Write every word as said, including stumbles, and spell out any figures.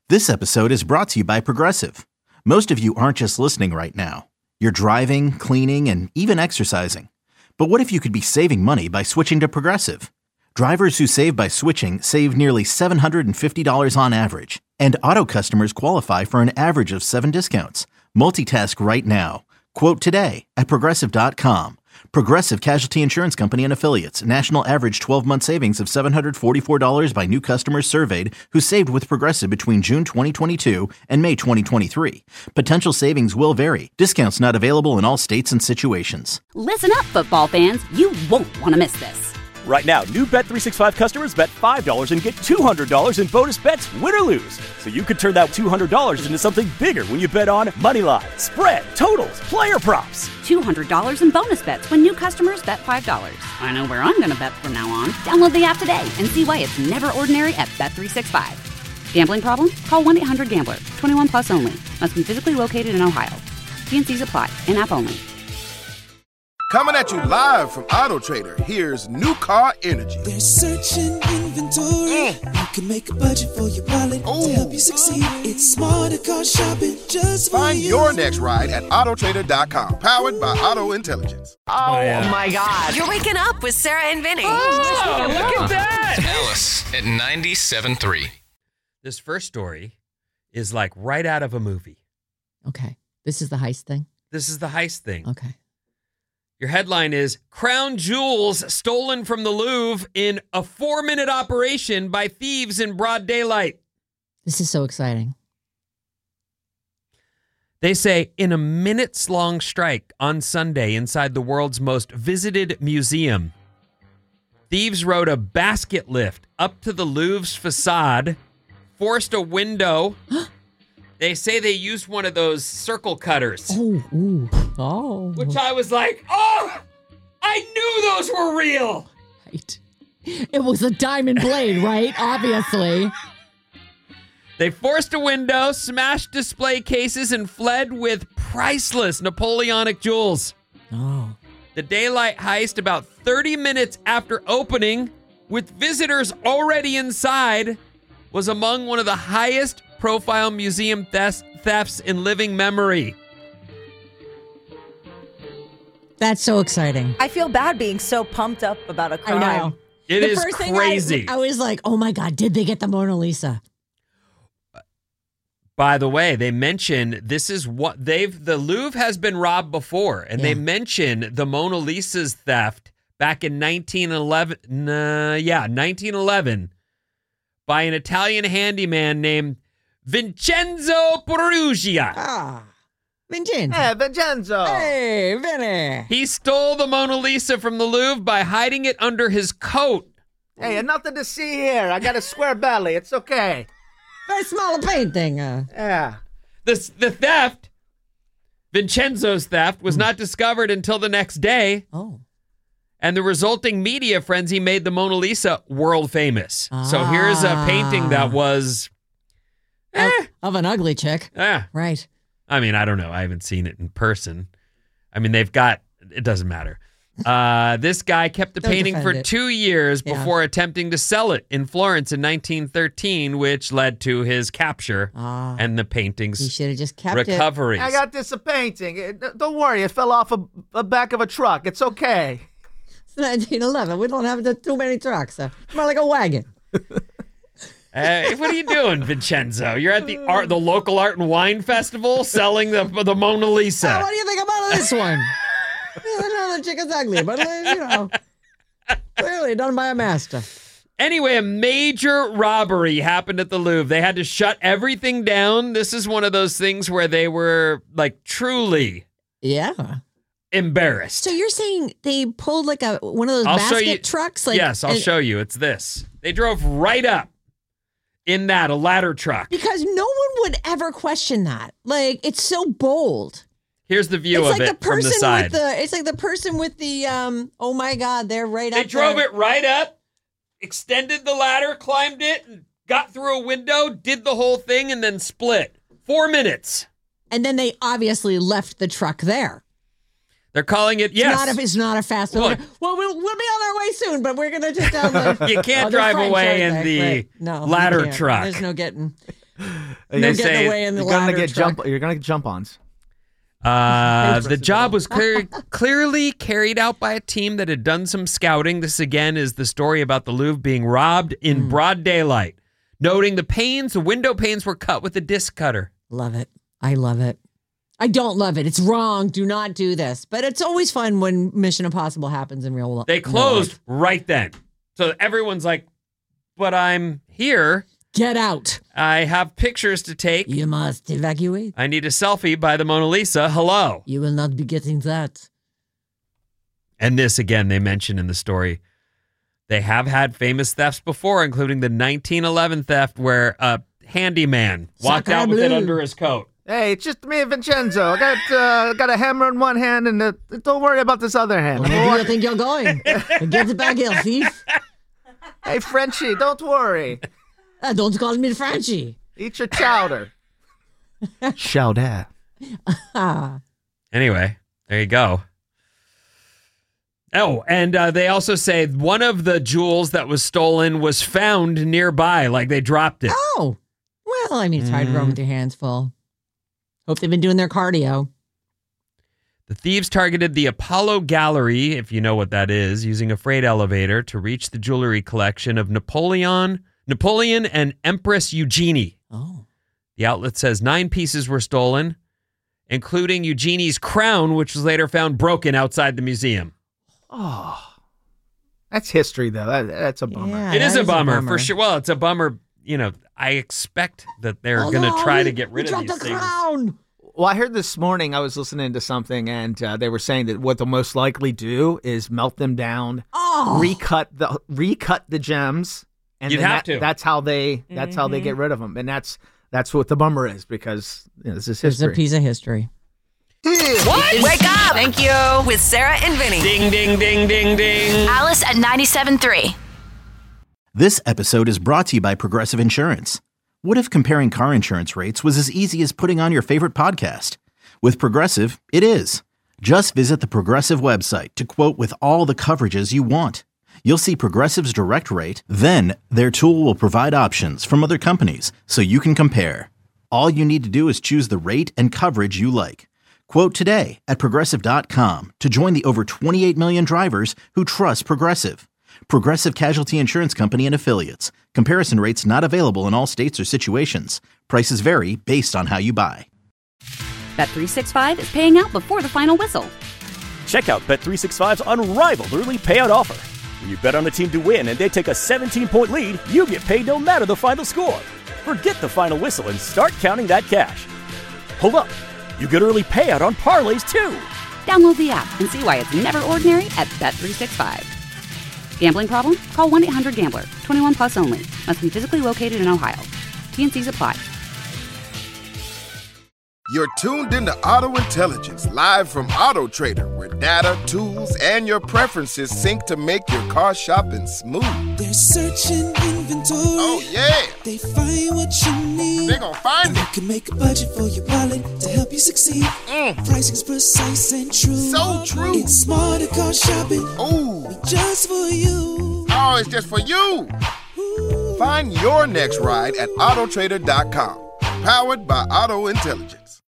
This episode is brought to you by Progressive. Most of you aren't just listening right now. You're driving, cleaning, and even exercising. But what if you could be saving money by switching to Progressive? Drivers who save by switching save nearly seven hundred fifty dollars on average. And auto customers qualify for an average of seven discounts. Multitask right now. Quote today at Progressive dot com. Progressive Casualty Insurance Company and Affiliates. National average twelve-month savings of seven hundred forty-four dollars by new customers surveyed who saved with Progressive between June twenty twenty-two and May twenty twenty-three. Potential savings will vary. Discounts not available in all states and situations. Listen up, football fans. You won't want to miss this. Right now, new Bet three sixty-five customers bet five dollars and get two hundred dollars in bonus bets, win or lose. So you could turn that two hundred dollars into something bigger when you bet on money line, spread, totals, player props. two hundred dollars in bonus bets when new customers bet five dollars. I know where I'm going to bet from now on. Download the app today and see why it's never ordinary at Bet three sixty-five. Gambling problem? Call one eight hundred gambler. twenty-one plus only. Must be physically located in Ohio. T and C's apply. In-app only. Coming at you live from Auto Trader, here's New Car Energy. They're searching inventory. Mm. You can make a budget for your wallet to help you succeed. It's smarter car shopping just for Find you. your next ride at Auto Trader dot com. Powered by Auto Intelligence. Oh, oh yeah. my God. You're waking up with Sarah and Vinny. Oh, look at that. Alice at ninety-seven point three. This first story is like right out of a movie. Okay. This is the heist thing? This is the heist thing. Okay. Your headline is Crown Jewels Stolen from the Louvre in a four-minute operation by thieves in broad daylight. This is so exciting. They say in a minutes-long strike on Sunday inside the world's most visited museum, thieves rode a basket lift up to the Louvre's facade, forced a window. They say they used one of those circle cutters. Oh, ooh. Oh. Which I was like, oh, I knew those were real. Right. It was a diamond blade, right? Obviously. They forced a window, smashed display cases, and fled with priceless Napoleonic jewels. Oh. The daylight heist, about thirty minutes after opening, with visitors already inside, was among one of the highest profile museum thefts, thefts in living memory. That's so exciting. I feel bad being so pumped up about a crime. I know. It the is first crazy. Thing I, I was like, oh my God, did they get the Mona Lisa? By the way, they mention this is what they've, the Louvre has been robbed before, and Yeah. they mention the Mona Lisa's theft back in nineteen eleven. Uh, yeah, nineteen eleven by an Italian handyman named Vincenzo Perugia. Ah, Vincenzo. Hey, Vincenzo. Hey, Vinny. He stole the Mona Lisa from the Louvre by hiding it under his coat. Hey, nothing to see here. I got a square belly. It's okay. Very small painting. Uh. Yeah. The, the theft, Vincenzo's theft, was not discovered until the next day. Oh. And the resulting media frenzy made the Mona Lisa world famous. Ah. So here's a painting that was... Eh. Of, of an ugly chick. Yeah. Right. I mean, I don't know. I haven't seen it in person. I mean, they've got... It doesn't matter. Uh, this guy kept the Don't painting for it. two years Yeah. before attempting to sell it in Florence in nineteen thirteen, which led to his capture Ah. and the painting's He should have just kept recovery. I got this a painting. It- Don't worry. It fell off a, a back of a truck. It's okay. It's nineteen eleven. We don't have the, too many trucks. Uh, more like a wagon. Hey, what are you doing, Vincenzo? You're at the art, the local art and wine festival, selling the the Mona Lisa. Oh, what do you think about this one? Yeah, I know the chick is ugly, but, uh, you know, clearly done by a master. Anyway, a major robbery happened at the Louvre. They had to shut everything down. This is one of those things where they were, like, truly Yeah. embarrassed. So you're saying they pulled like a one of those I'll show basket you- trucks? Like, yes, I'll and- show you. It's this. They drove right up in that, a ladder truck. Because no one would ever question that. Like, it's so bold. Here's the view it's of like it the from person the side. with the. It's like the person with the. Um. Oh my God! They're right They up. drove there. it right up, extended the ladder, climbed it, and got through a window, did the whole thing, and then split. Four minutes. And then they obviously left the truck there. They're calling it, yes. It's not a, it's not a fast Look. one. Well, we'll we'll be on our way soon, but we're gonna just down the. You can't Oh, they're drive French, away aren't in they? the Right. No, you ladder can't. truck. There's no getting. They're They getting say away in the You're gonna ladder get truck. jump. You're gonna get jump-ons. Uh, the job was clear, clearly carried out by a team that had done some scouting. This, again, is the story about the Louvre being robbed in Mm. broad daylight. Noting the panes, the window panes were cut with a disc cutter. Love it. I love it. I don't love it. It's wrong. Do not do this. But it's always fun when Mission Impossible happens in real life. They closed right then. So everyone's like, but I'm here. Get out. I have pictures to take. You must evacuate. I need a selfie by the Mona Lisa. Hello. You will not be getting that. And this, again, they mention in the story. They have had famous thefts before, including the nineteen eleven theft where a handyman walked out with it under his coat. Hey, it's just me, Vincenzo. I got uh, got a hammer in one hand, and uh, don't worry about this other hand. Where do you think you're going? Get it back here, thief. Hey, Frenchie, don't worry. Uh, don't call me Frenchie. Eat your chowder. Chowder. Anyway, there you go. Oh, and uh, they also say one of the jewels that was stolen was found nearby, like they dropped it. Oh, well, I mean, it's hard to run with your hands full. Hope they've been doing their cardio. The thieves targeted the Apollo Gallery, if you know what that is, using a freight elevator to reach the jewelry collection of Napoleon, Napoleon and Empress Eugenie. Oh. The outlet says nine pieces were stolen, including Eugenie's crown, which was later found broken outside the museum. Oh, that's history, though. That, that's a bummer. Yeah, It is that a bummer, for sure. Well, it's a bummer. You know, I expect that they're Oh, going to no, try we- to get we rid of dropped these the things. crown. Well, I heard this morning, I was listening to something, and uh, they were saying that what they'll most likely do is melt them down, Oh. recut the recut the gems, and You'd then have that- to. that's how they that's how they get rid of them, and that's that's what the bummer is, because you know, this is It's a history. piece of history. What? Wake up! Thank you. With Sarah and Vinny. Ding, ding, ding, ding, ding. Alice at ninety-seven point three. This episode is brought to you by Progressive Insurance. What if comparing car insurance rates was as easy as putting on your favorite podcast? With Progressive, it is. Just visit the Progressive website to quote with all the coverages you want. You'll see Progressive's direct rate, then their tool will provide options from other companies so you can compare. All you need to do is choose the rate and coverage you like. Quote today at Progressive dot com to join the over twenty-eight million drivers who trust Progressive. Progressive Casualty Insurance Company and Affiliates. Comparison rates not available in all states or situations. Prices vary based on how you buy. Bet three sixty-five is paying out before the final whistle. Check out Bet three sixty-five's unrivaled early payout offer. When you bet on a team to win and they take a seventeen-point lead, you get paid no matter the final score. Forget the final whistle and start counting that cash. Hold up. You get early payout on parlays, too. Download the app and see why it's never ordinary at Bet three sixty-five. Gambling problem? Call one eight hundred gambler. twenty-one plus only. Must be physically located in Ohio. T N Cs apply. You're tuned into Auto Intelligence, live from Auto Trader, where data, tools, and your preferences sync to make your car shopping smooth. They're searching inventory. Oh, yeah. They find what you need. They gon' find You it. can make a budget for your wallet to help you succeed. Mm. Pricing's precise and true. So true. It's smarter car shopping. Ooh. Just for you. Oh, it's just for you. Find your next ride at Auto Trader dot com. Powered by Auto Intelligence.